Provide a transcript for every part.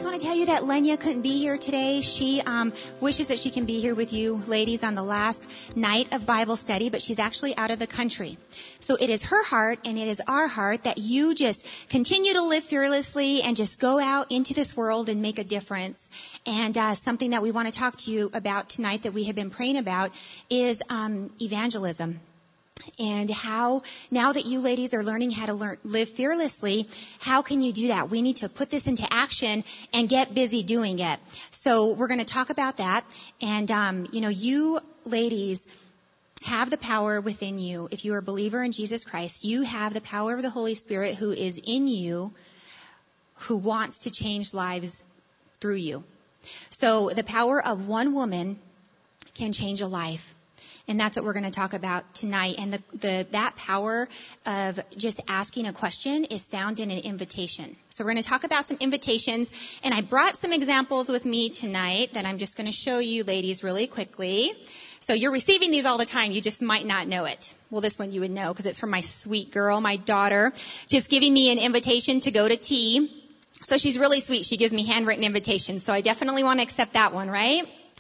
just want to tell you that Lenya couldn't be here today. She wishes that she can be here with you ladies on the last night of Bible study, but she's actually out of the country. So it is her heart and it is our heart that you just continue to live fearlessly and just go out into this world and make a difference. And something that we want to talk to you about tonight that we have been praying about is evangelism. And how, now that you ladies are learning how to live fearlessly, how can you do that? We need to put this into action and get busy doing it. So we're going to talk about that. And, you ladies have the power within you. If you are a believer in Jesus Christ, you have the power of the Holy Spirit who is in you, who wants to change lives through you. So the power of one woman can change a life. And that's what we're going to talk about tonight. And that power of just asking a question is found in an invitation. So we're going to talk about some invitations. And I brought some examples with me tonight that I'm just going to show you ladies really quickly. So you're receiving these all the time. You just might not know it. Well, this one you would know because it's from my sweet girl, my daughter, just giving me an invitation to go to tea. So she's really sweet. She gives me handwritten invitations. So I definitely want to accept that one, right?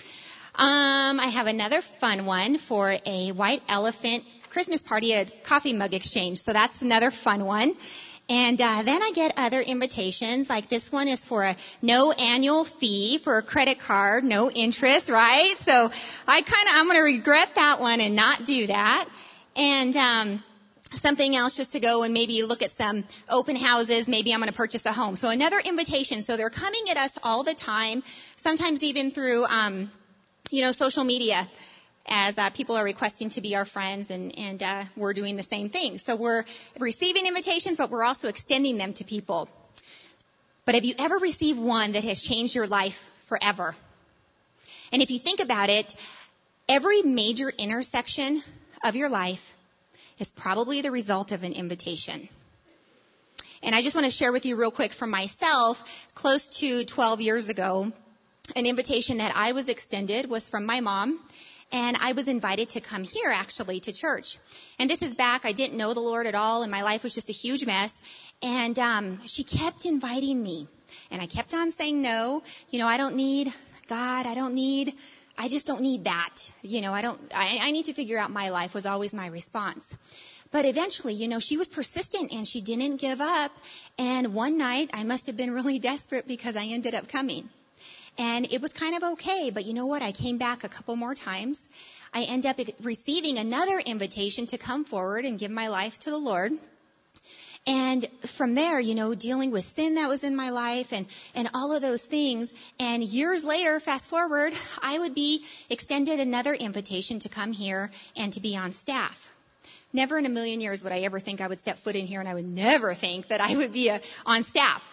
I have another fun one for a white elephant Christmas party, a coffee mug exchange. So that's another fun one. And then I get other invitations, like this one is for a no annual fee for a credit card, no interest, right? So I'm going to regret that one and not do that. And something else just to go and maybe look at some open houses. Maybe I'm going to purchase a home. So another invitation. So they're coming at us all the time, sometimes even through social media, as people are requesting to be our friends, and we're doing the same thing. So we're receiving invitations, but we're also extending them to people. But have you ever received one that has changed your life forever? And if you think about it, every major intersection of your life is probably the result of an invitation. And I just want to share with you real quick from myself, close to 12 years ago, an invitation that I was extended was from my mom, and I was invited to come here actually to church. And this is back, I didn't know the Lord at all, and my life was just a huge mess. And she kept inviting me, and I kept on saying no. I don't need God. I just don't need that. I need to figure out my life was always my response. But eventually, she was persistent and she didn't give up. And one night I must have been really desperate because I ended up coming. And it was kind of okay, but you know what? I came back a couple more times. I end up receiving another invitation to come forward and give my life to the Lord. And from there, dealing with sin that was in my life and all of those things. And years later, fast forward, I would be extended another invitation to come here and to be on staff. Never in a million years would I ever think I would step foot in here, and I would never think that I would be on staff,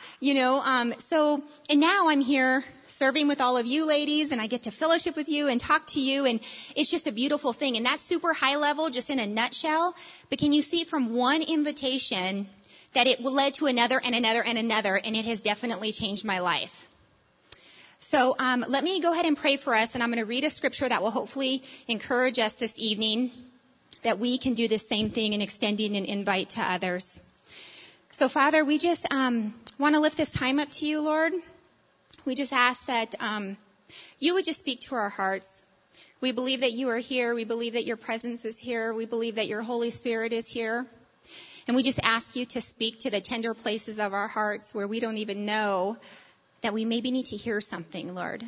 and now I'm here serving with all of you ladies, and I get to fellowship with you and talk to you, and it's just a beautiful thing. And that's super high level, just in a nutshell. But can you see from one invitation that it led to another and another and another, and it has definitely changed my life. So let me go ahead and pray for us, and I'm going to read a scripture that will hopefully encourage us this evening, that we can do the same thing in extending an invite to others. So, Father, we just want to lift this time up to you, Lord. We just ask that you would just speak to our hearts. We believe that you are here. We believe that your presence is here. We believe that your Holy Spirit is here. And we just ask you to speak to the tender places of our hearts where we don't even know that we maybe need to hear something, Lord.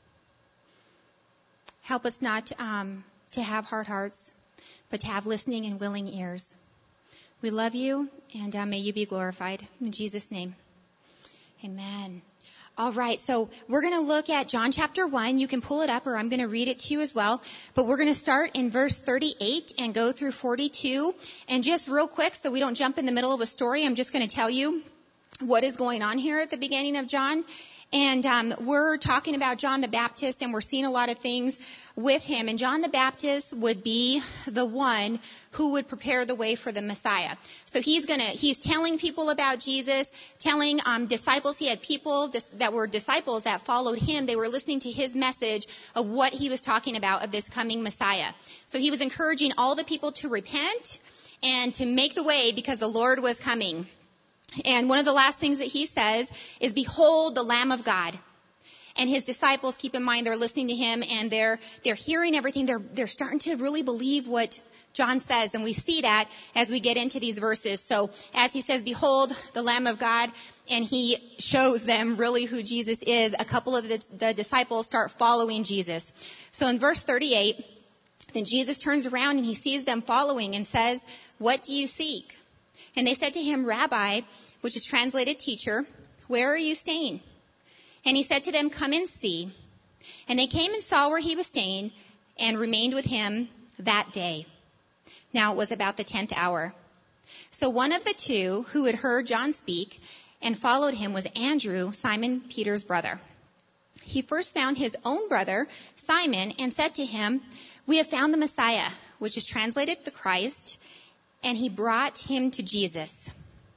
Help us not to have hard hearts, but to have listening and willing ears. We love you, and may you be glorified. In Jesus' name, amen. All right, so we're going to look at John chapter 1. You can pull it up, or I'm going to read it to you as well. But we're going to start in verse 38 and go through 42. And just real quick, so we don't jump in the middle of a story, I'm just going to tell you what is going on here at the beginning of John. And we're talking about John the Baptist, and we're seeing a lot of things with him. And John the Baptist would be the one who would prepare the way for the Messiah. So he's telling people about Jesus, telling disciples. He had people that were disciples that followed him. They were listening to his message of what he was talking about, of this coming Messiah. So he was encouraging all the people to repent and to make the way because the Lord was coming. And one of the last things that he says is, behold the Lamb of God. And his disciples, keep in mind, they're listening to him and they're hearing everything. They're starting to really believe what John says. And we see that as we get into these verses. So as he says, behold the Lamb of God, and he shows them really who Jesus is, a couple of the disciples start following Jesus. So in verse 38, then Jesus turns around and he sees them following and says, what do you seek? And they said to him, Rabbi, which is translated teacher, where are you staying? And he said to them, come and see. And they came and saw where he was staying and remained with him that day. Now it was about the 10th hour. So one of the two who had heard John speak and followed him was Andrew, Simon Peter's brother. He first found his own brother, Simon, and said to him, we have found the Messiah, which is translated the Christ. And he brought him to Jesus.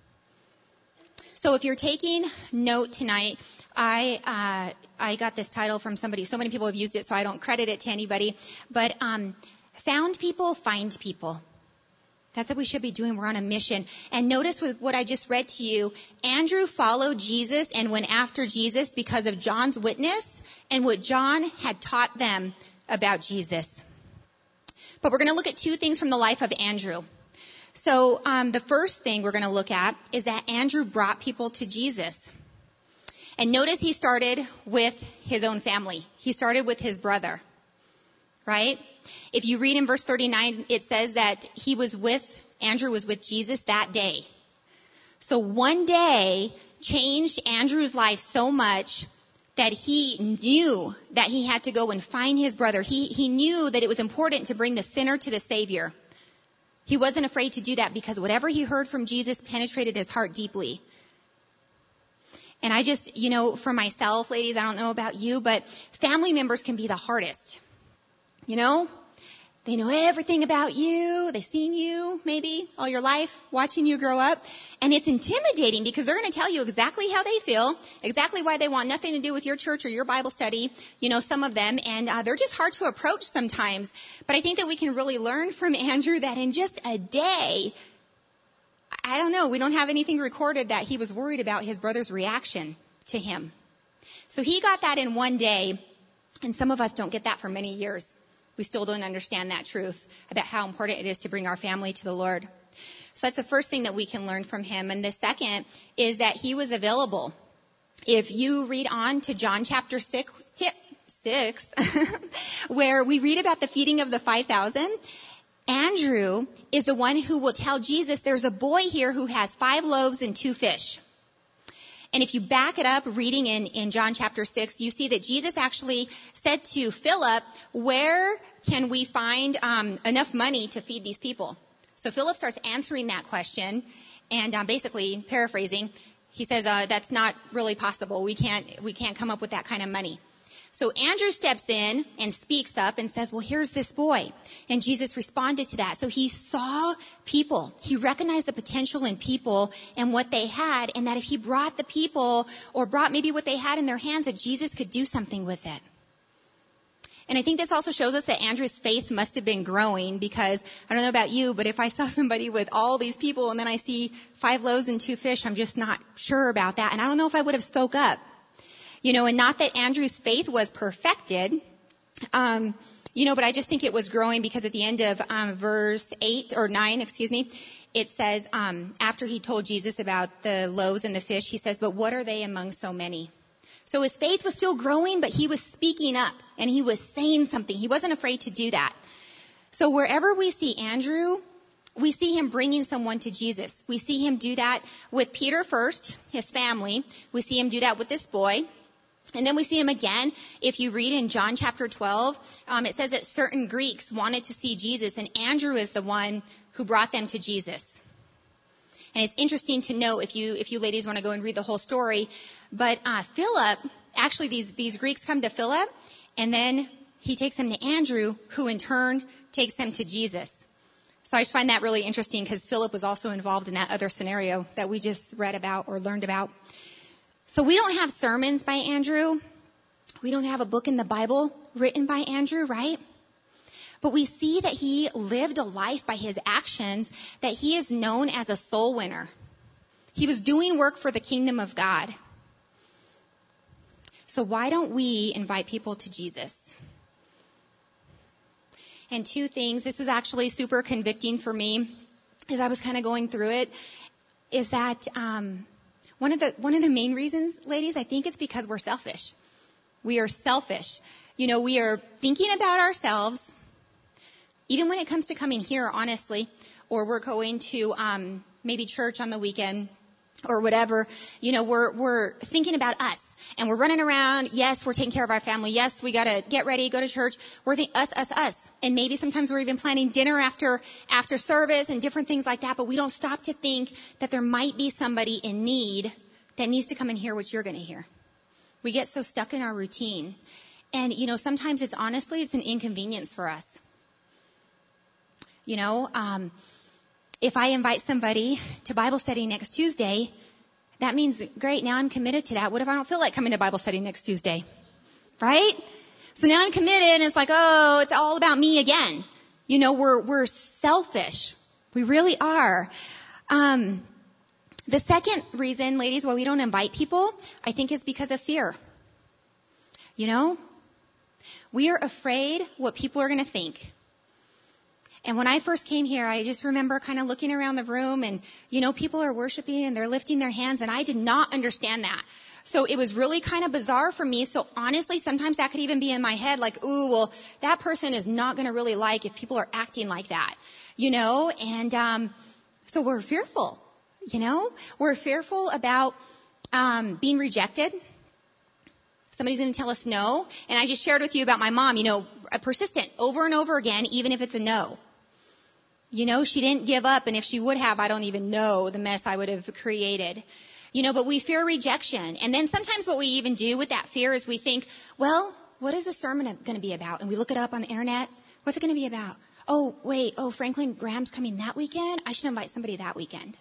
So if you're taking note tonight, I got this title from somebody. So many people have used it, so I don't credit it to anybody. But found people, find people. That's what we should be doing. We're on a mission. And notice with what I just read to you, Andrew followed Jesus and went after Jesus because of John's witness and what John had taught them about Jesus. But we're going to look at two things from the life of Andrew. So the first thing we're going to look at is that Andrew brought people to Jesus. And notice he started with his own family. He started with his brother, right? If you read in verse 39, it says that Andrew was with Jesus that day. So one day changed Andrew's life so much that he knew that he had to go and find his brother. He knew that it was important to bring the sinner to the Savior. He wasn't afraid to do that because whatever he heard from Jesus penetrated his heart deeply. And I just, for myself, ladies, I don't know about you, but family members can be the hardest. They know everything about you. They've seen you maybe all your life, watching you grow up. And it's intimidating because they're going to tell you exactly how they feel, exactly why they want nothing to do with your church or your Bible study, some of them. And they're just hard to approach sometimes. But I think that we can really learn from Andrew that in just a day, I don't know, we don't have anything recorded that he was worried about his brother's reaction to him. So he got that in one day, and some of us don't get that for many years. We still don't understand that truth about how important it is to bring our family to the Lord. So that's the first thing that we can learn from him. And the second is that he was available. If you read on to John chapter 6, where we read about the feeding of the 5,000, Andrew is the one who will tell Jesus, there's a boy here who has 5 loaves and 2 fish. And if you back it up, reading in John chapter 6, you see that Jesus actually said to Philip, where can we find enough money to feed these people? So Philip starts answering that question, and basically, paraphrasing, he says, that's not really possible. We can't come up with that kind of money. So Andrew steps in and speaks up and says, well, here's this boy. And Jesus responded to that. So he saw people. He recognized the potential in people and what they had, and that if he brought the people or brought maybe what they had in their hands, that Jesus could do something with it. And I think this also shows us that Andrew's faith must have been growing, because I don't know about you, but if I saw somebody with all these people and then I see 5 loaves and 2 fish, I'm just not sure about that. And I don't know if I would have spoke up. And not that Andrew's faith was perfected, but I just think it was growing, because at the end of verse 8 or 9, it says, after he told Jesus about the loaves and the fish, he says, but what are they among so many? So his faith was still growing, but he was speaking up and he was saying something. He wasn't afraid to do that. So wherever we see Andrew, we see him bringing someone to Jesus. We see him do that with Peter first, his family. We see him do that with this boy. And then we see him again. If you read in John chapter 12, it says that certain Greeks wanted to see Jesus, and Andrew is the one who brought them to Jesus. And it's interesting to know, if you ladies want to go and read the whole story, but Philip, actually these Greeks come to Philip, and then he takes them to Andrew, who in turn takes them to Jesus. So I just find that really interesting, because Philip was also involved in that other scenario that we just read about or learned about. So we don't have sermons by Andrew. We don't have a book in the Bible written by Andrew, right? But we see that he lived a life by his actions that he is known as a soul winner. He was doing work for the kingdom of God. So why don't we invite people to Jesus? And two things, this was actually super convicting for me as I was kind of going through it, is that one of the main reasons, ladies, I think it's because we're selfish. We are selfish. We are thinking about ourselves, even when it comes to coming here, honestly, or we're going to maybe church on the weekend or whatever. We're thinking about us. And we're running around. Yes, we're taking care of our family. Yes, we got to get ready, go to church. We're thinking us. And maybe sometimes we're even planning dinner after service and different things like that. But we don't stop to think that there might be somebody in need that needs to come and hear what you're going to hear. We get so stuck in our routine. And, sometimes it's an inconvenience for us. If I invite somebody to Bible study next Tuesday, that means, great, now I'm committed to that. What if I don't feel like coming to Bible study next Tuesday? Right? So now I'm committed and it's like, oh, it's all about me again. We're selfish. We really are. The second reason, ladies, why we don't invite people, I think is because of fear. We are afraid what people are going to think. And when I first came here, I just remember kind of looking around the room and, people are worshiping and they're lifting their hands and I did not understand that. So it was really kind of bizarre for me. So honestly, sometimes that could even be in my head like, ooh, well, that person is not going to really like if people are acting like that, and, so we're fearful, we're fearful about, being rejected. Somebody's going to tell us no. And I just shared with you about my mom, persistent over and over again, even if it's a no. She didn't give up, and if she would have, I don't even know the mess I would have created. But we fear rejection. And then sometimes what we even do with that fear is we think, well, what is the sermon going to be about? And we look it up on the internet. What's it going to be about? Oh, wait, Franklin Graham's coming that weekend? I should invite somebody that weekend.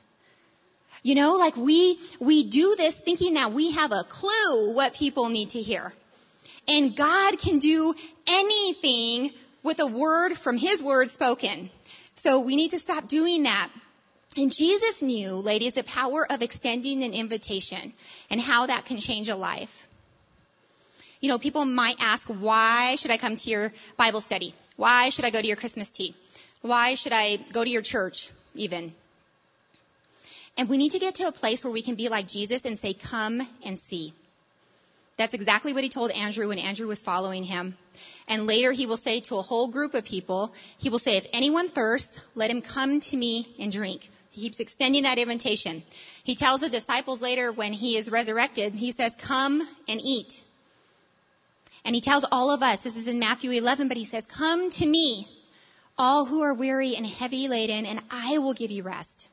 We do this thinking that we have a clue what people need to hear. And God can do anything with a word from His word spoken. So we need to stop doing that. And Jesus knew, ladies, the power of extending an invitation and how that can change a life. People might ask, why should I come to your Bible study? Why should I go to your Christmas tea? Why should I go to your church even? And we need to get to a place where we can be like Jesus and say, come and see. That's exactly what He told Andrew when Andrew was following Him. And later He will say to a whole group of people, He will say, if anyone thirsts, let him come to me and drink. He keeps extending that invitation. He tells the disciples later when He is resurrected, He says, come and eat. And He tells all of us, this is in Matthew 11, but He says, come to me, all who are weary and heavy laden, and I will give you rest.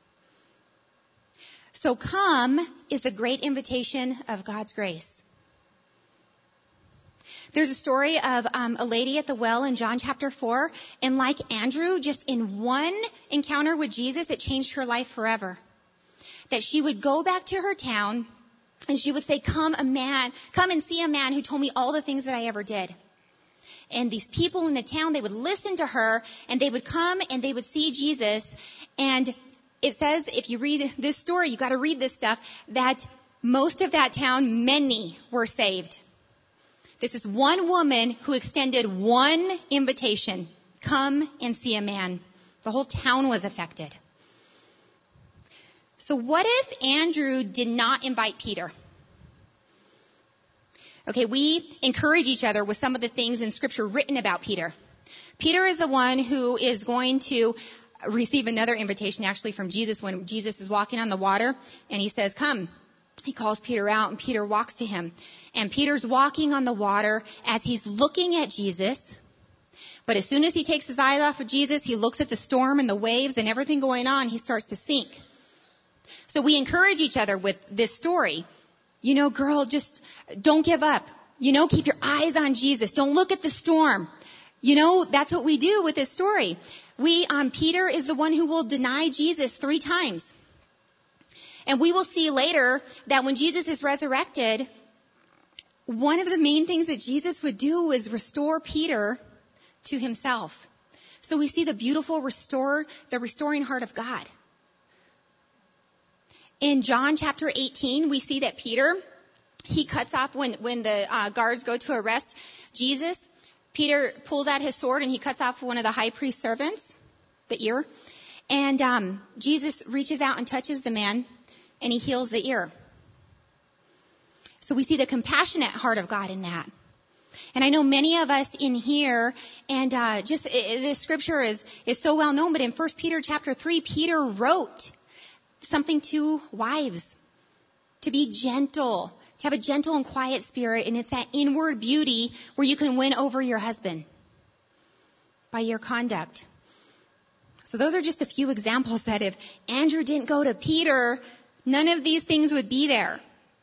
So come is the great invitation of God's grace. There's a story of a lady at the well in John chapter 4. And like Andrew, just in one encounter with Jesus, it changed her life forever. That she would go back to her town and she would say, come and see a man who told me all the things that I ever did. And these people in the town, they would listen to her and they would come and they would see Jesus. And it says, if you read this story, you got to read this stuff, that most of that town, many were saved. This is one woman who extended one invitation. Come and see a man. The whole town was affected. So what if Andrew did not invite Peter? Okay, we encourage each other with some of the things in Scripture written about Peter. Peter is the one who is going to receive another invitation actually from Jesus when Jesus is walking on the water and He says, come. He calls Peter out and Peter walks to Him. And Peter's walking on the water as he's looking at Jesus. But as soon as he takes his eyes off of Jesus, he looks at the storm and the waves and everything going on, he starts to sink. So we encourage each other with this story. Girl, just don't give up. Keep your eyes on Jesus. Don't look at the storm. That's what we do with this story. Peter is the one who will deny Jesus 3 times. And we will see later that when Jesus is resurrected, one of the main things that Jesus would do is restore Peter to Himself. So we see the beautiful restoring heart of God. In John chapter 18, we see that Peter, he cuts off when the guards go to arrest Jesus. Peter pulls out his sword and he cuts off one of the high priest's servants, the ear. And Jesus reaches out and touches the man and he heals the ear. So we see the compassionate heart of God in that. And I know many of us in here, and this scripture is so well known, but in 1 Peter chapter 3, Peter wrote something to wives, to be gentle, to have a gentle and quiet spirit, and it's that inward beauty where you can win over your husband by your conduct. So those are just a few examples that if Andrew didn't go to Peter, none of these things would be there.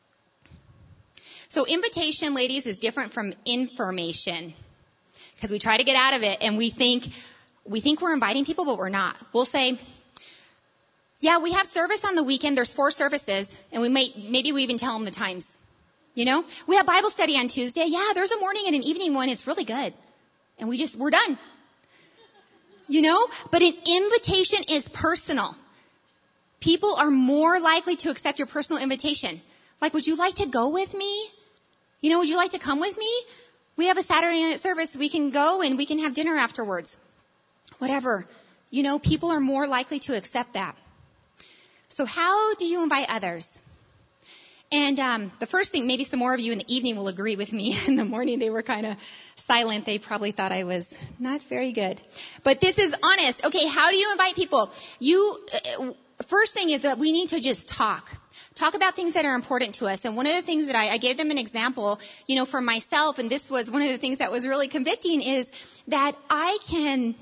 So invitation, ladies, is different from information because we try to get out of it and we think we're inviting people, but we're not. We'll say, yeah, we have service on the weekend. There's 4 services and maybe we even tell them the times. You know, we have Bible study on Tuesday. Yeah, there's a morning and an evening one. It's really good. And we're done. You know, but an invitation is personal. People are more likely to accept your personal invitation. Like, would you like to go with me? You know, would you like to come with me? We have a Saturday night service. We can go and we can have dinner afterwards. Whatever. You know, people are more likely to accept that. So how do you invite others? And the first thing, maybe some more of you in the evening will agree with me. In the morning, they were kind of silent. They probably thought I was not very good. But this is honest. Okay, how do you invite people? First thing is that we need to just talk. Talk about things that are important to us. And one of the things that I gave them an example, you know, for myself, and this was one of the things that was really convicting, is that I can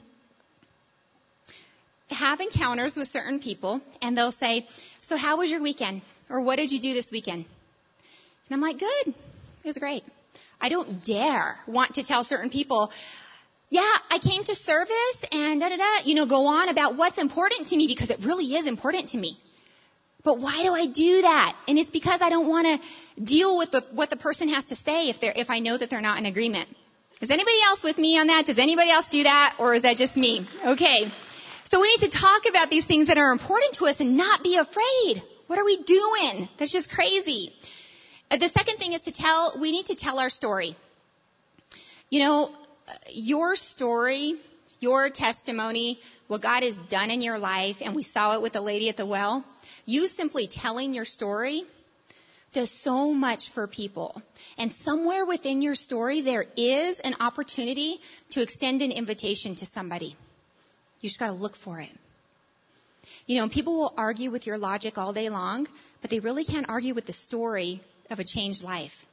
have encounters with certain people and they'll say, so how was your weekend? Or what did you do this weekend? And I'm like, good. It was great. I don't dare want to tell certain people, yeah, I came to service and go on about what's important to me because it really is important to me. But why do I do that? And it's because I don't want to deal with what the person has to say if I know that they're not in agreement. Is anybody else with me on that? Does anybody else do that? Or is that just me? Okay. So we need to talk about these things that are important to us and not be afraid. What are we doing? That's just crazy. The second thing is we need to tell our story. You know, your story, your testimony, what God has done in your life, and we saw it with the lady at the well, you simply telling your story does so much for people. And somewhere within your story, there is an opportunity to extend an invitation to somebody. You just got to look for it. You know, people will argue with your logic all day long, but they really can't argue with the story of a changed life.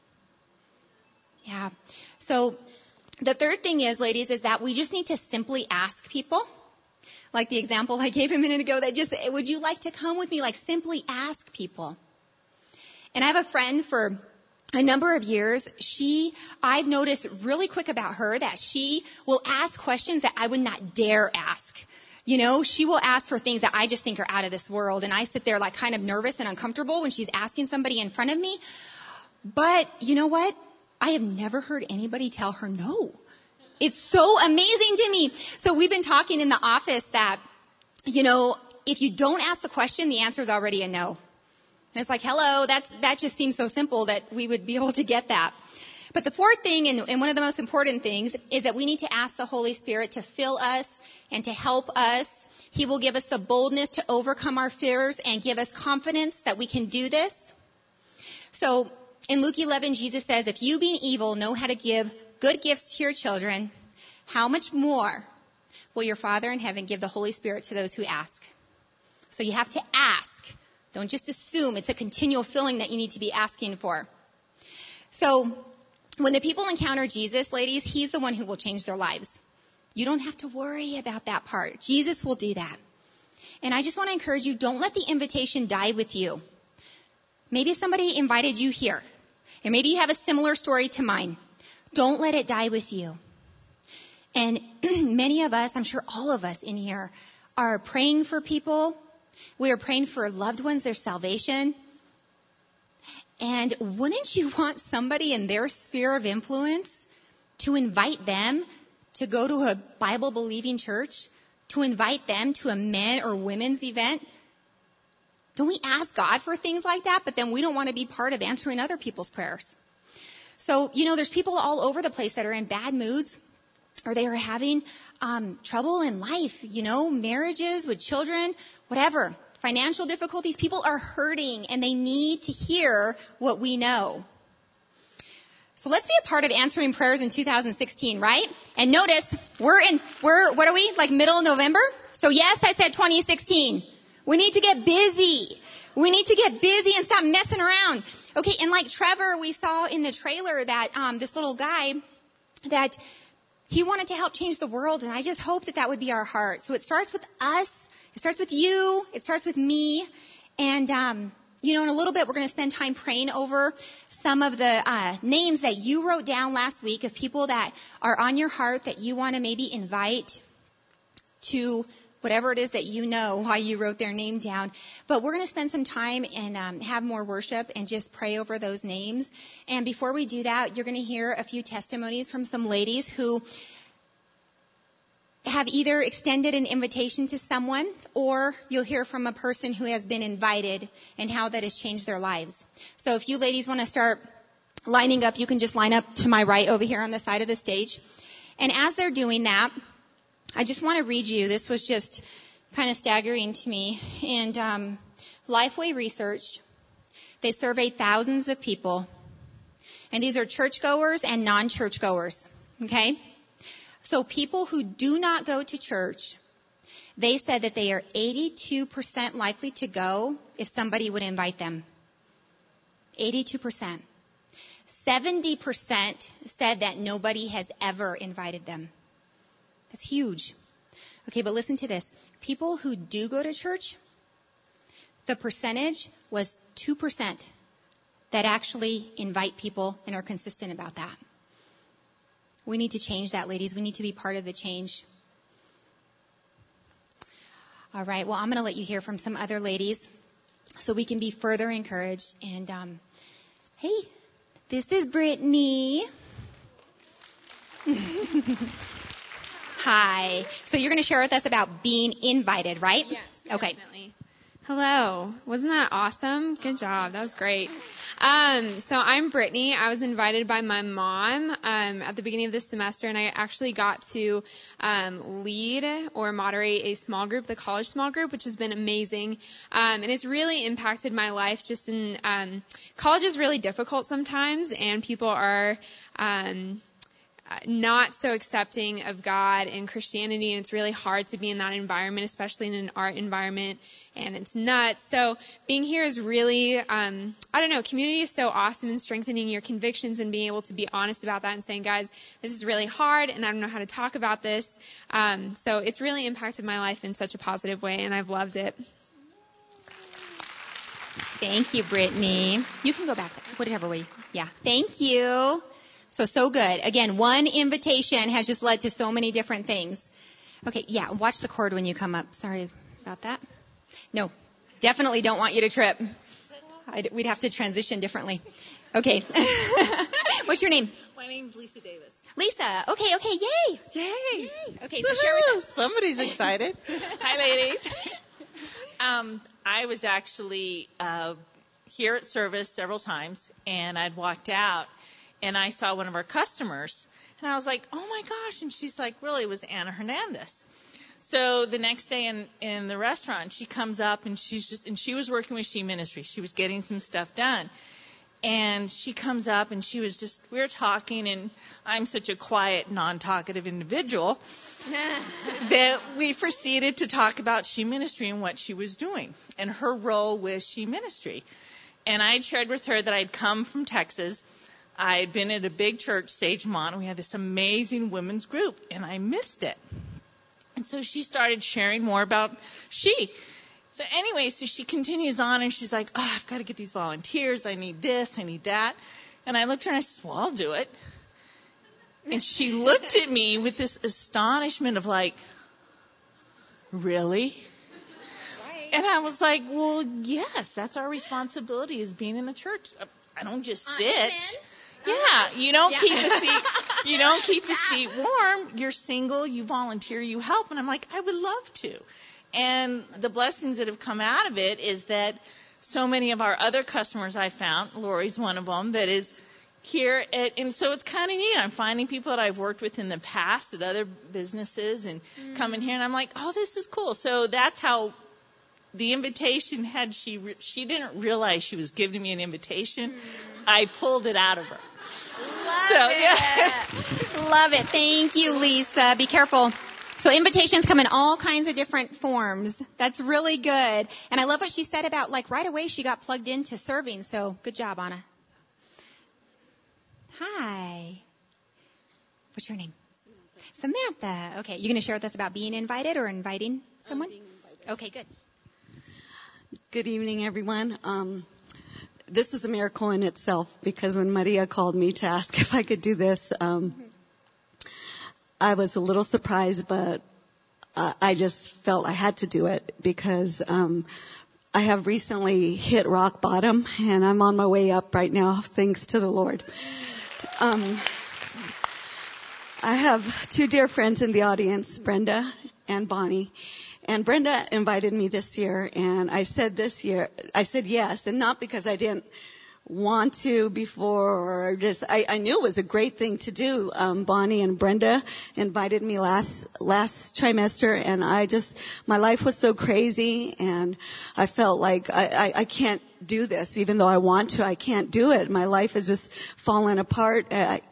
Yeah. So the third thing is, ladies, is that we just need to simply ask people. Like the example I gave a minute ago, that just, would you like to come with me? Like, simply ask people. And I have a friend for a number of years. I've noticed really quick about her that she will ask questions that I would not dare ask. You know, she will ask for things that I just think are out of this world. And I sit there like kind of nervous and uncomfortable when she's asking somebody in front of me. But you know what? I have never heard anybody tell her no. It's so amazing to me. So we've been talking in the office that, you know, if you don't ask the question, the answer is already a no. And it's like, hello, that just seems so simple that we would be able to get that. But the fourth thing, and one of the most important things, is that we need to ask the Holy Spirit to fill us and to help us. He will give us the boldness to overcome our fears and give us confidence that we can do this. So in Luke 11, Jesus says, if you being evil know how to give good gifts to your children, how much more will your Father in heaven give the Holy Spirit to those who ask? So you have to ask. Don't just assume. It's a continual filling that you need to be asking for. So when the people encounter Jesus, ladies, he's the one who will change their lives. You don't have to worry about that part. Jesus will do that. And I just want to encourage you, don't let the invitation die with you. Maybe somebody invited you here, and maybe you have a similar story to mine. Don't let it die with you. And many of us, I'm sure all of us in here, are praying for people. We are praying for loved ones, their salvation. And wouldn't you want somebody in their sphere of influence to invite them to go to a Bible-believing church, to invite them to a men or women's event? Don't we ask God for things like that, but then we don't want to be part of answering other people's prayers? So, there's people all over the place that are in bad moods, or they are having trouble in life, marriages with children, whatever, financial difficulties. People are hurting, and they need to hear what we know. So let's be a part of answering prayers in 2016, right? And notice, we're what are we, like middle of November? So yes, I said 2016. We need to get busy. We need to get busy and stop messing around. Okay, and like Trevor, we saw in the trailer that this little guy, that he wanted to help change the world, and I just hope that would be our heart. So it starts with us. It starts with you. It starts with me. And, in a little bit, we're going to spend time praying over some of the names that you wrote down last week of people that are on your heart that you want to maybe invite to whatever it is that why you wrote their name down. But we're going to spend some time and have more worship and just pray over those names. And before we do that, you're going to hear a few testimonies from some ladies who have either extended an invitation to someone, or you'll hear from a person who has been invited and how that has changed their lives. So if you ladies want to start lining up, you can just line up to my right over here on the side of the stage. And as they're doing that, I just want to read you. This was just kind of staggering to me. And Lifeway Research, they surveyed thousands of people. And these are churchgoers and non-churchgoers. Okay? So people who do not go to church, they said that they are 82% likely to go if somebody would invite them. 82%. 70% said that nobody has ever invited them. That's huge. Okay, but listen to this. People who do go to church, the percentage was 2% that actually invite people and are consistent about that. We need to change that, ladies. We need to be part of the change. All right, well, I'm going to let you hear from some other ladies so we can be further encouraged. And, hey, this is Brittany. Hi. So you're going to share with us about being invited, right? Yes, okay. Definitely. Hello. Wasn't that awesome? Good job. That was great. So I'm Brittany. I was invited by my mom at the beginning of this semester, and I actually got to lead or moderate a small group, the college small group, which has been amazing. And it's really impacted my life. Just in college is really difficult sometimes, and people are not so accepting of God and Christianity, and it's really hard to be in that environment, especially in an art environment, and it's nuts. So being here is really, community is so awesome in strengthening your convictions and being able to be honest about that and saying, guys, this is really hard and I don't know how to talk about this. So it's really impacted my life in such a positive way, and I've loved it. Thank you, Brittany. You can go back, whatever way. Yeah. Thank you. So good. Again, one invitation has just led to so many different things. Okay, yeah, watch the cord when you come up. Sorry about that. No, definitely don't want you to trip. We'd have to transition differently. Okay. What's your name? My name's Lisa Davis. Lisa. Okay, yay. Yay. Okay, so share with us. Somebody's excited. Hi, ladies. I was actually here at service several times, and I'd walked out, and I saw one of our customers, and I was like, oh, my gosh. And she's like, really, it was Anna Hernandez. So the next day in the restaurant, she comes up, and she was working with She Ministry. She was getting some stuff done. And she comes up, and we were talking, and I'm such a quiet, non-talkative individual that we proceeded to talk about She Ministry and what she was doing and her role with She Ministry. And I had shared with her that I'd come from Texas. I'd been at a big church, Sagemont. We had this amazing women's group, and I missed it. And so she started sharing more about She. So anyway, so she continues on, and she's like, oh, I've got to get these volunteers. I need this. I need that. And I looked at her, and I said, well, I'll do it. And she looked at me with this astonishment of like, really? Right. And I was like, well, yes, that's our responsibility is being in the church. I don't just sit. Yeah, you don't keep the seat. You don't keep the seat warm. You're single. You volunteer. You help. And I'm like, I would love to. And the blessings that have come out of it is that so many of our other customers I found, Lori's one of them, that is here. And so it's kind of neat. I'm finding people that I've worked with in the past at other businesses and coming here, and I'm like, oh, this is cool. So that's how the invitation had she didn't realize she was giving me an invitation. I pulled it out of her. Love it. Love it. Thank you, Lisa. Be careful. So invitations come in all kinds of different forms. That's really good. And I love what she said about, like, right away she got plugged into serving. So good job, Anna. Hi. What's your name? Samantha. Okay. You going to share with us about being invited or inviting someone? Being invited. Okay, good. Good evening, everyone. This is a miracle in itself, because when Maria called me to ask if I could do this, I was a little surprised, but I just felt I had to do it because I have recently hit rock bottom, and I'm on my way up right now, thanks to the Lord. I have two dear friends in the audience, Brenda and Bonnie. And Brenda invited me this year, and I said yes, and not because I didn't want to before, or just, I knew it was a great thing to do. Bonnie and Brenda invited me last trimester, and my life was so crazy, and I felt like I can't do this, even though I want to, I can't do it. My life is just falling apart. I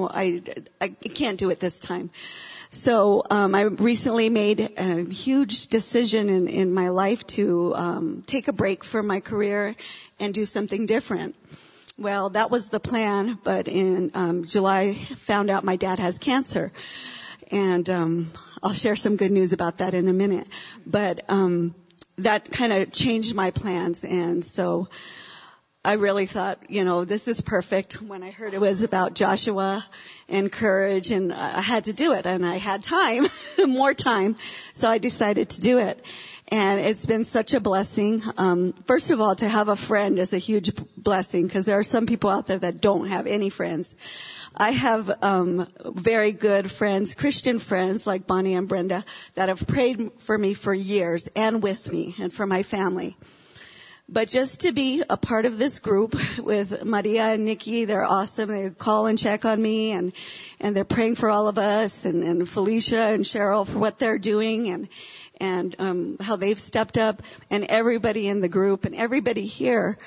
can't do it this time. So I recently made a huge decision in my life to take a break from my career and do something different. Well, that was the plan, but in July, found out my dad has cancer. And I'll share some good news about that in a minute. But that kind of changed my plans, and so I really thought, this is perfect. When I heard it was about Joshua and courage, and I had to do it, and I had time, more time, so I decided to do it. And it's been such a blessing. First of all, to have a friend is a huge blessing, because there are some people out there that don't have any friends. I have very good friends, Christian friends like Bonnie and Brenda, that have prayed for me for years and with me and for my family. But just to be a part of this group with Maria and Nikki, they're awesome. They call and check on me, and they're praying for all of us, and Felicia and Cheryl for what they're doing, and how they've stepped up, and everybody in the group and everybody here.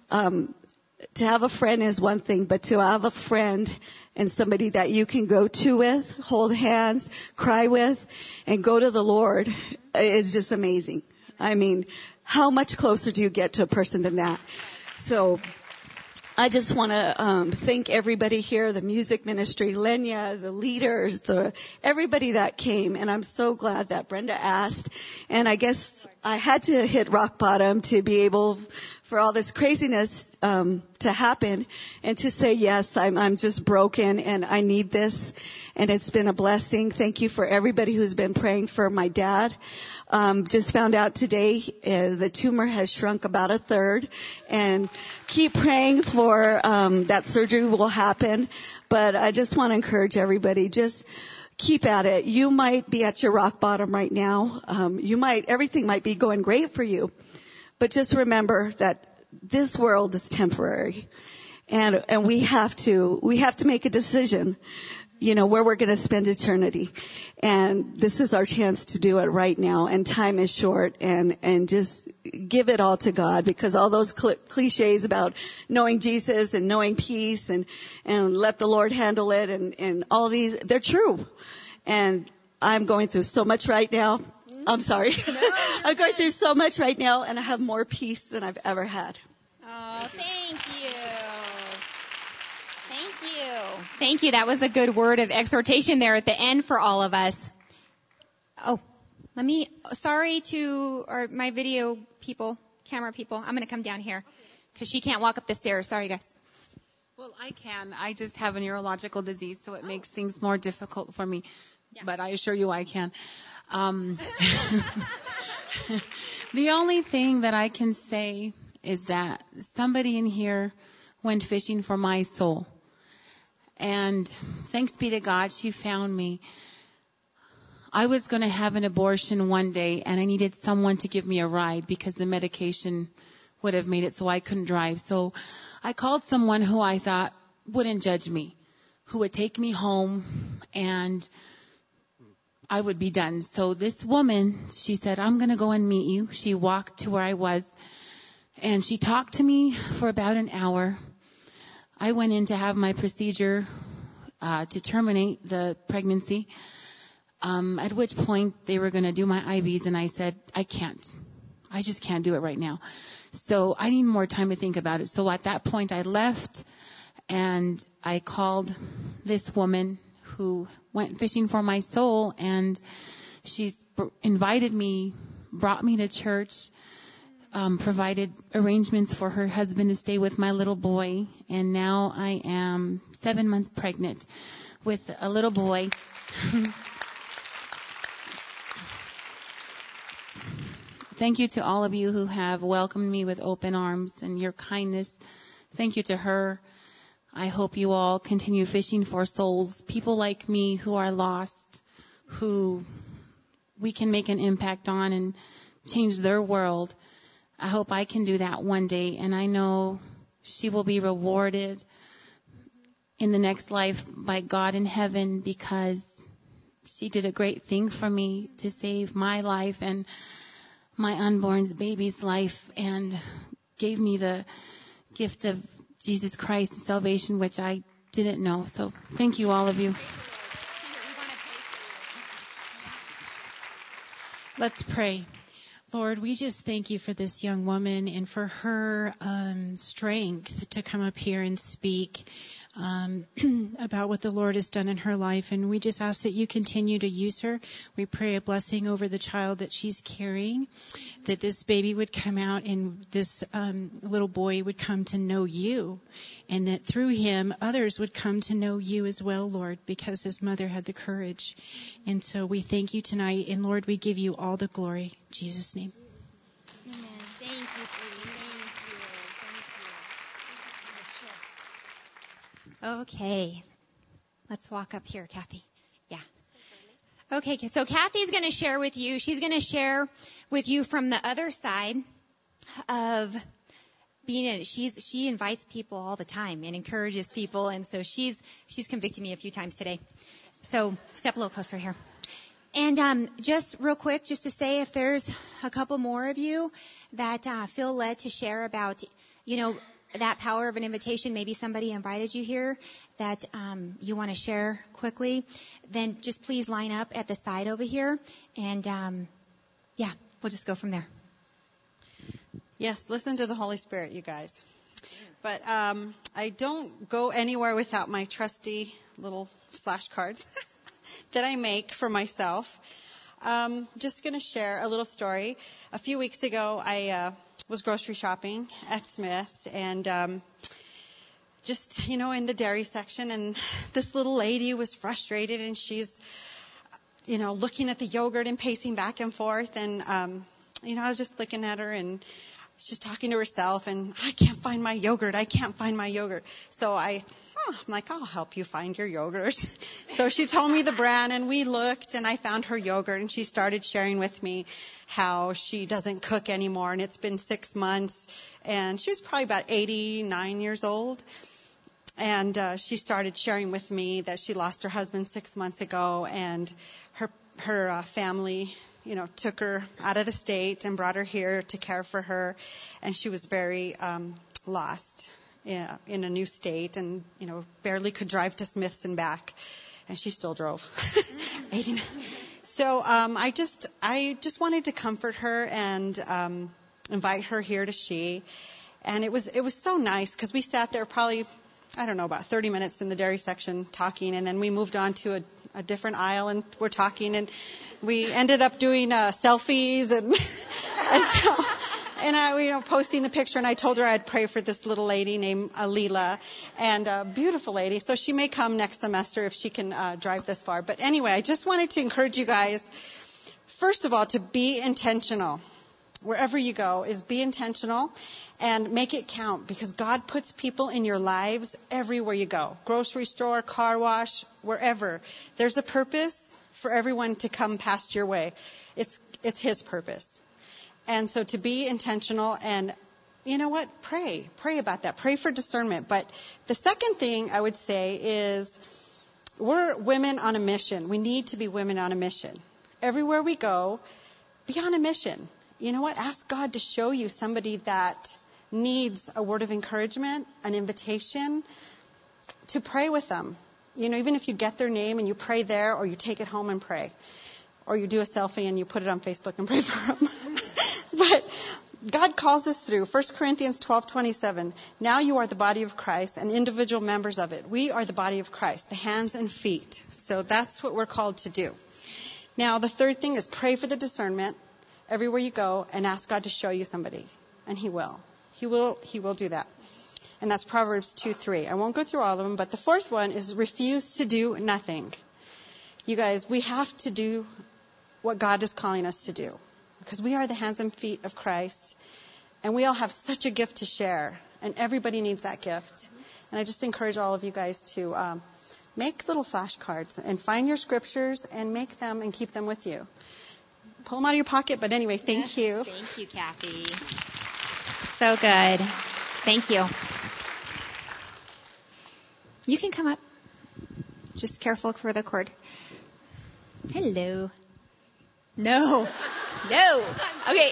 To have a friend is one thing, but to have a friend and somebody that you can go to with, hold hands, cry with, and go to the Lord is just amazing. I mean, how much closer do you get to a person than that? So I just want to thank everybody here, the music ministry, Lenya, the leaders, everybody that came. And I'm so glad that Brenda asked. And I guess I had to hit rock bottom to be able for all this craziness to happen, and to say, yes, I'm just broken and I need this. And it's been a blessing. Thank you for everybody who's been praying for my dad. Just found out today the tumor has shrunk about a third, and keep praying for that surgery will happen. But I just want to encourage everybody, just keep at it. You might be at your rock bottom right now. Everything might be going great for you. But just remember that this world is temporary, and we have to make a decision, where we're going to spend eternity. And this is our chance to do it right now. And time is short, and just give it all to God, because all those cliches about knowing Jesus and knowing peace and let the Lord handle it and all these, they're true. And I'm going through so much right now. I'm sorry. I'm going through so much right now, and I have more peace than I've ever had. Oh, thank you. Thank you. Thank you. That was a good word of exhortation there at the end for all of us. Oh, sorry to my video people, camera people. I'm going to come down here because she can't walk up the stairs. Sorry, guys. Well, I can. I just have a neurological disease, so it makes things more difficult for me. Yeah. But I assure you I can. The only thing that I can say is that somebody in here went fishing for my soul. And thanks be to God, she found me. I was going to have an abortion one day, and I needed someone to give me a ride because the medication would have made it so I couldn't drive. So I called someone who I thought wouldn't judge me, who would take me home, and I would be done. So this woman, she said, I'm going to go and meet you. She walked to where I was, and she talked to me for about an hour. I went in to have my procedure to terminate the pregnancy, at which point they were going to do my IVs, and I said, I can't. I just can't do it right now. So I need more time to think about it. So at that point, I left, and I called this woman who went fishing for my soul, and she's invited me, brought me to church, provided arrangements for her husband to stay with my little boy, and now I am 7 months pregnant with a little boy. Thank you to all of you who have welcomed me with open arms and your kindness. Thank you to her. I hope you all continue fishing for souls, people like me who are lost, who we can make an impact on and change their world. I hope I can do that one day, and I know she will be rewarded in the next life by God in heaven, because she did a great thing for me to save my life and my unborn baby's life, and gave me the gift of Jesus Christ and salvation, which I didn't know. So thank you, all of you. Let's pray. Lord, we just thank you for this young woman and for her strength to come up here and speak about what the Lord has done in her life. And we just ask that you continue to use her. We pray a blessing over the child that she's carrying, that this baby would come out and this little boy would come to know you, and that through him others would come to know you as well, Lord, because his mother had the courage. And so we thank you tonight, and Lord, we give you all the glory. In Jesus' name. Amen. Thank you, sweetie. Okay. Let's walk up here, Kathy. Yeah. Okay, so Kathy's going to share with you. She's going to share with you from the other side of being she invites people all the time and encourages people, and so she's convicted me a few times today. So step a little closer here. And just real quick, just to say, if there's a couple more of you that feel led to share about, that power of an invitation, maybe somebody invited you here that you want to share quickly, then just please line up at the side over here, and we'll just go from there. Yes, listen to the Holy Spirit, you guys. But I don't go anywhere without my trusty little flashcards that I make for myself. Just going to share a little story. A few weeks ago, I was grocery shopping at Smith's, and just, in the dairy section, and this little lady was frustrated, and she's, looking at the yogurt and pacing back and forth, and, I was just looking at her, and she's talking to herself, and I can't find my yogurt. So I'm like, I'll help you find your yogurt. So she told me the brand, and we looked, and I found her yogurt, and she started sharing with me how she doesn't cook anymore, and it's been 6 months, and she was probably about 89 years old. And she started sharing with me that she lost her husband 6 months ago, and her family, took her out of the state and brought her here to care for her, and she was very lost. Yeah, in a new state, and barely could drive to Smith's and back, and she still drove. 89. So I just wanted to comfort her and invite her here to She, and it was so nice because we sat there probably, I don't know, about 30 minutes in the dairy section talking, and then we moved on to a different aisle, and we're talking, and we ended up doing selfies and so. And I, posting the picture, and I told her I'd pray for this little lady named Alila, and a beautiful lady. So she may come next semester if she can drive this far. But anyway, I just wanted to encourage you guys, first of all, to be intentional. Wherever you go, is be intentional and make it count, because God puts people in your lives everywhere you go. Grocery store, car wash, wherever. There's a purpose for everyone to come past your way. It's His purpose. And so to be intentional and, you know what, pray about that. Pray for discernment. But the second thing I would say is we're women on a mission. We need to be women on a mission. Everywhere we go, be on a mission. You know what? Ask God to show you somebody that needs a word of encouragement, an invitation, to pray with them. You know, even if you get their name and you pray there, or you take it home and pray, or you do a selfie and you put it on Facebook and pray for them. But God calls us through. 1 Corinthians 12:27. Now you are the body of Christ and individual members of it. We are the body of Christ, the hands and feet. So that's what we're called to do. Now, the third thing is pray for the discernment everywhere you go and ask God to show you somebody. And He will. He will do that. And that's Proverbs 2:3. I won't go through all of them, but the fourth one is refuse to do nothing. You guys, we have to do what God is calling us to do, because we are the hands and feet of Christ, and we all have such a gift to share, and everybody needs that gift. And I just encourage all of you guys to make little flashcards and find your scriptures and make them and keep them with you. Pull them out of your pocket, but anyway, thank you. Thank you, Kathy. So good. Thank you. You can come up. Just careful for the cord. Hello. No. Okay.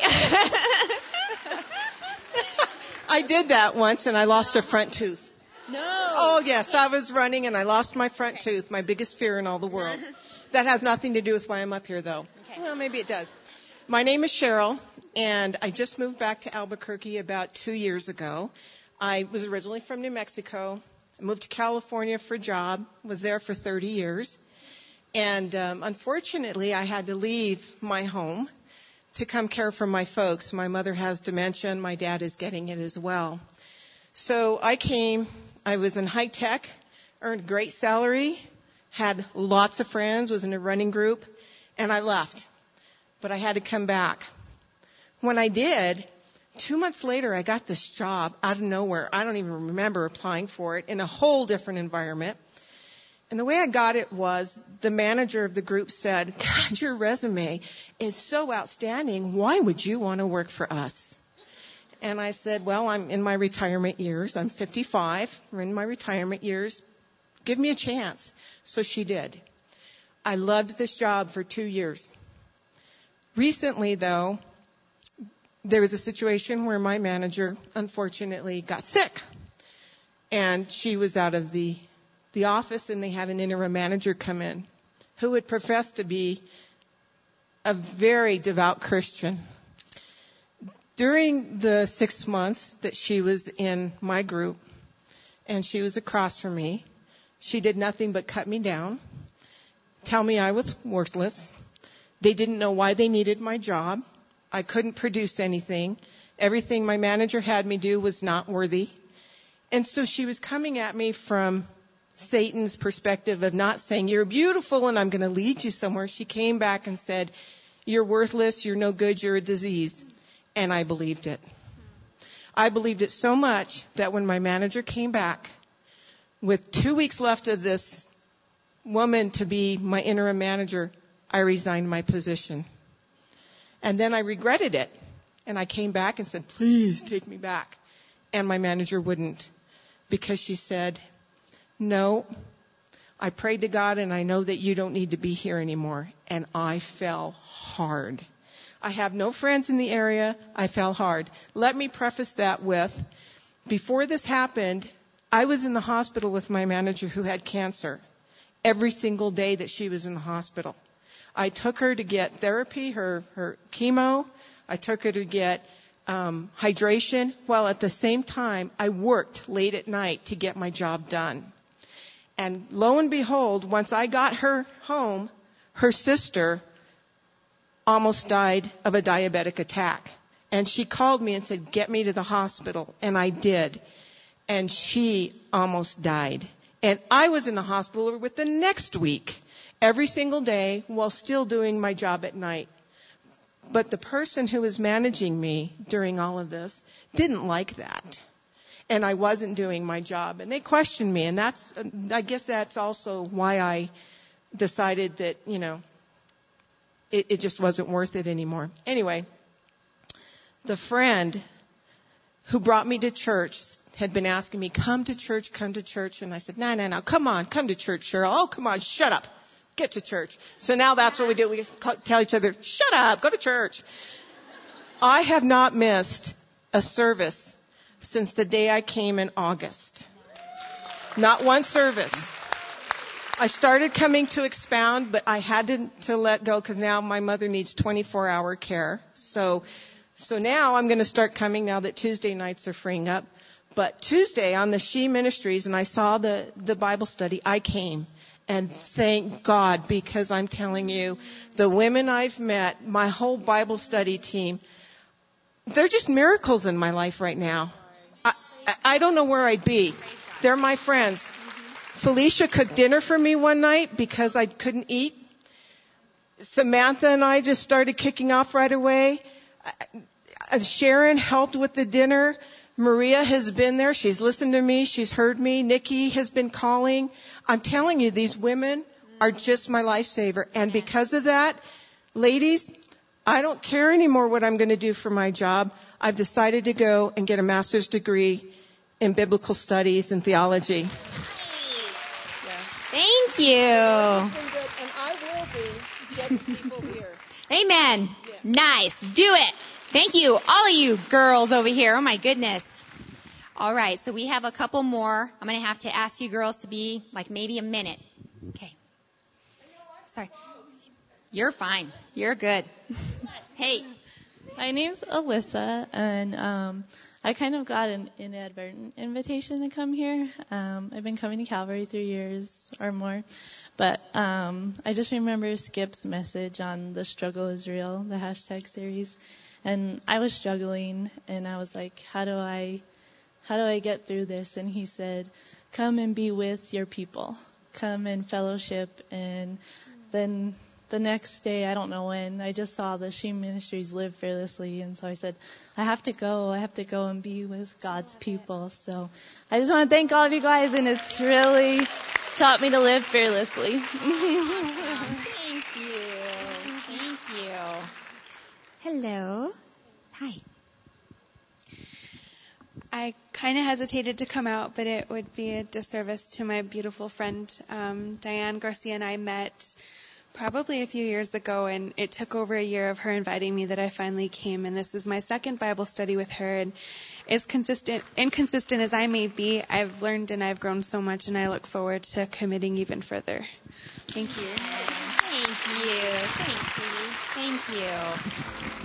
I did that once and I lost a front tooth. No. Oh, yes. I was running and I lost my front tooth, my biggest fear in all the world. That has nothing to do with why I'm up here, though. Okay. Well, maybe it does. My name is Cheryl, and I just moved back to Albuquerque about 2 years ago. I was originally from New Mexico. I moved to California for a job, was there for 30 years. And unfortunately, I had to leave my home to come care for my folks. My mother has dementia, and my dad is getting it as well. So I came. I was in high tech, earned a great salary, had lots of friends, was in a running group, and I left. But I had to come back. When I did, 2 months later, I got this job out of nowhere. I don't even remember applying for it, in a whole different environment. And the way I got it was the manager of the group said, God, your resume is so outstanding. Why would you want to work for us? And I said, well, I'm in my retirement years. I'm 55. I'm in my retirement years. Give me a chance. So she did. I loved this job for 2 years. Recently, though, there was a situation where my manager, unfortunately, got sick. And she was out of the office, and they had an interim manager come in who would profess to be a very devout Christian. During the 6 months that she was in my group, and she was across from me, she did nothing but cut me down, tell me I was worthless. They didn't know why they needed my job. I couldn't produce anything. Everything my manager had me do was not worthy. And so she was coming at me from Satan's perspective of not saying, you're beautiful and I'm going to lead you somewhere. She came back and said, you're worthless, you're no good, you're a disease. And I believed it. I believed it so much that when my manager came back, with 2 weeks left of this woman to be my interim manager, I resigned my position. And then I regretted it. And I came back and said, please take me back. And my manager wouldn't, because she said, no, I prayed to God and I know that you don't need to be here anymore. And I fell hard. I have no friends in the area. I fell hard. Let me preface that with, before this happened, I was in the hospital with my manager who had cancer every single day that she was in the hospital. I took her to get therapy, her chemo. I took her to get hydration, while at the same time I worked late at night to get my job done. And lo and behold, once I got her home, her sister almost died of a diabetic attack. And she called me and said, get me to the hospital. And I did. And she almost died. And I was in the hospital with the next week, every single day, while still doing my job at night. But the person who was managing me during all of this didn't like that. And I wasn't doing my job. And they questioned me. And I guess that's also why I decided that, it just wasn't worth it anymore. Anyway, the friend who brought me to church had been asking me, come to church. And I said, no, come on, come to church, Cheryl. Oh, come on, shut up. Get to church. So now that's what we do. We tell each other, shut up, go to church. I have not missed a service since the day I came in August. Not one service. I started coming to Expound, but I had to let go because now my mother needs 24-hour care. So now I'm going to start coming now that Tuesday nights are freeing up. But Tuesday on the She Ministries, and I saw the Bible study, I came. And thank God, because I'm telling you, the women I've met, my whole Bible study team, they're just miracles in my life right now. I don't know where I'd be. They're my friends. Felicia cooked dinner for me one night because I couldn't eat. Samantha and I just started kicking off right away. Sharon helped with the dinner. Maria has been there. She's listened to me. She's heard me. Nikki has been calling. I'm telling you, these women are just my lifesaver. And because of that, ladies, I don't care anymore what I'm going to do for my job. I've decided to go and get a master's degree in biblical studies and theology. Thank you. And I will be getting people here. Amen. Yeah. Nice. Do it. Thank you, all of you girls over here. Oh, my goodness. All right, so we have a couple more. I'm going to have to ask you girls to be like maybe a minute. Okay. Sorry. You're fine. You're good. Hey. My name's Alyssa, and I kind of got an inadvertent invitation to come here. I've been coming to Calvary 3 years or more. But I just remember Skip's message on The Struggle is Real, the hashtag series. And I was struggling, and I was like, how do I get through this? And he said, come and be with your people. Come and fellowship. And then the next day, I don't know when, I just saw the She Ministries Live Fearlessly. And so I said, I have to go and be with God's people. So I just want to thank all of you guys, and it's really taught me to live fearlessly. Thank you. Hello. Hi. I kind of hesitated to come out, but it would be a disservice to my beautiful friend. Diane Garcia and I met probably a few years ago, and it took over a year of her inviting me that I finally came. And this is my second Bible study with her. And as inconsistent as I may be, I've learned and I've grown so much, and I look forward to committing even further. Thank you. Thank you. Thank you.